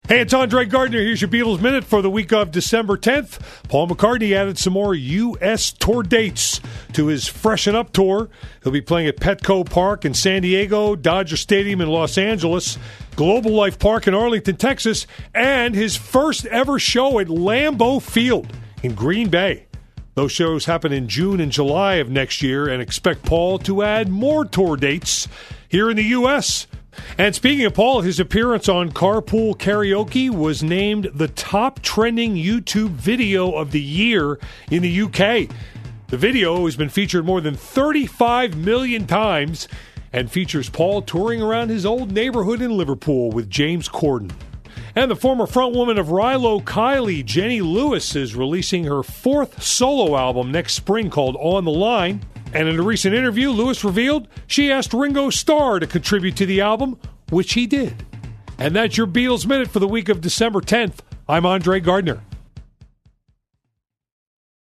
Hey, it's Andre Gardner. Here's your Beatles Minute for the week of December 10th. Paul McCartney added some more U.S. tour dates to his Freshen Up tour. He'll be playing at Petco Park in San Diego, Dodger Stadium in Los Angeles, Global Life Park in Arlington, Texas, and his first ever show at Lambeau Field in Green Bay. Those shows happen in June and July of next year, and expect Paul to add more tour dates here in the U.S. And speaking of Paul, his appearance on Carpool Karaoke was named the top trending YouTube video of the year in the UK. The video has been featured more than 35 million times and features Paul touring around his old neighborhood in Liverpool with James Corden. And the former frontwoman of Rilo Kiley, Jenny Lewis, is releasing her fourth solo album next spring called On the Line. And in a recent interview, Lewis revealed she asked Ringo Starr to contribute to the album, which he did. And that's your Beatles Minute for the week of December 10th. I'm Andre Gardner.